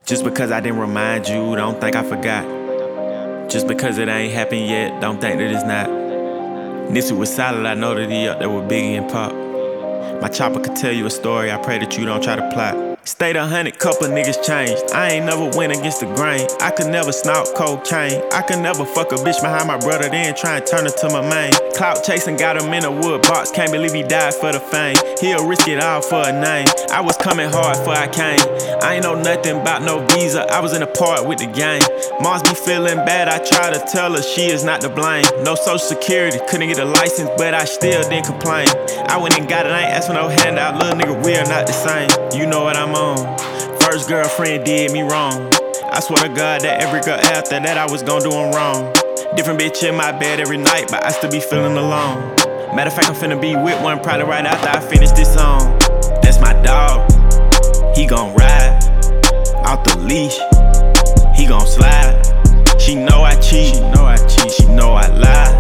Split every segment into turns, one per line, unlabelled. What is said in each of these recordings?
Just because I didn't remind you, don't think I forgot. Just because it ain't happened yet, don't think that it's not. Nipsey was solid, I know that he up there with Biggie and Pop. My chopper could tell you a story, I pray that you don't try to plot. Stayed 100, couple niggas changed. I ain't never went against the grain. I could never snort cocaine. I could never fuck a bitch behind my brother, then try and turn her to my main. Clout chasing, got him in a wood box. Can't believe he died for the fame. He'll risk it all for a name. I was coming hard before I came. I ain't know nothing about no visa. I was in a part with the gang. Moms be feeling bad, I try to tell her she is not to blame. No social security, couldn't get a license, but I still didn't complain. I went and got it, I ain't asked for no handout. Little nigga, we are not the same. You know what I'm on. First girlfriend did me wrong. I swear to God that every girl after that I was gon' do them wrong. Different bitch in my bed every night, but I still be feeling alone. Matter of fact, I'm finna be with one probably right after I finish this song. That's my dog. He gon' ride out the leash. He gon' slide. She know I cheat. She know I cheat. She know I lie.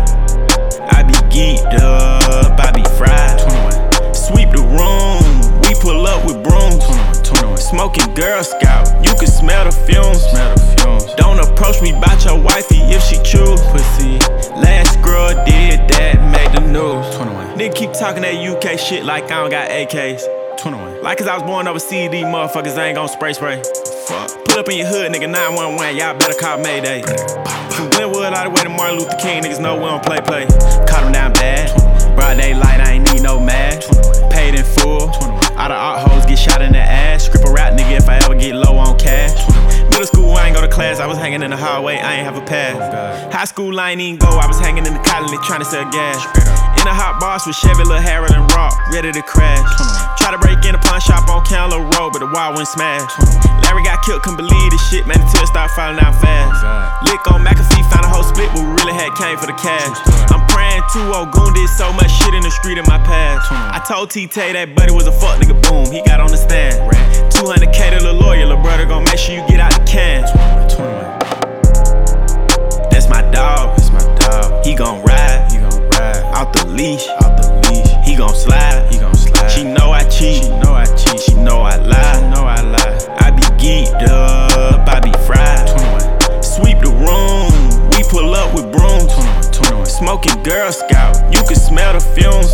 I be geeked up. I be fried. 21. Sweep the room. We pull up with brooms. 21. Smoking Girl Scout. You can smell the fumes. Don't approach me about your wifey if she choose. Pussy. Last girl did that, made the news. 21. Nigga keep talking that UK shit like I don't got AKs. 21. Like cause I was born overseas, these motherfuckers ain't gon' spray. Fuck. Pull up in your hood, nigga, 911, y'all better call Mayday. From Glenwood all the way to Martin Luther King, niggas know we don't play. Caught him down bad. Broad daylight, I ain't need no mask. Paid in full. All the art hoes get shot in the ass. Script a rap nigga if I ever get low on cash. Middle school, I ain't go to class, I was hanging in the hallway, I ain't have a pass. High school, I ain't even go, I was hanging in the colony trying to sell gas. In a hot box with Chevy, Lil Harold and Rock, ready to crash. Try to break in a pawn shop on Candler Road, but the wall went smash. Larry got killed, couldn't believe this shit, man, until it started falling out fast. Lick on McAfee, found a whole split, but we really had came for the cash. I'm praying 2-0 Goon did so much shit in the street in my past. I told T-Tay that buddy was a fuck nigga, boom, he got on the stand. 200K to the lawyer, lil' brother gon' make sure you get out the can. That's my dog. He gon' ride out the leash. He gon' slide. She know I cheat. She know I lie. I be geeked up. I be fried. Sweep the room. We pull up with brooms. Smoking Girl Scout. You can smell the fumes.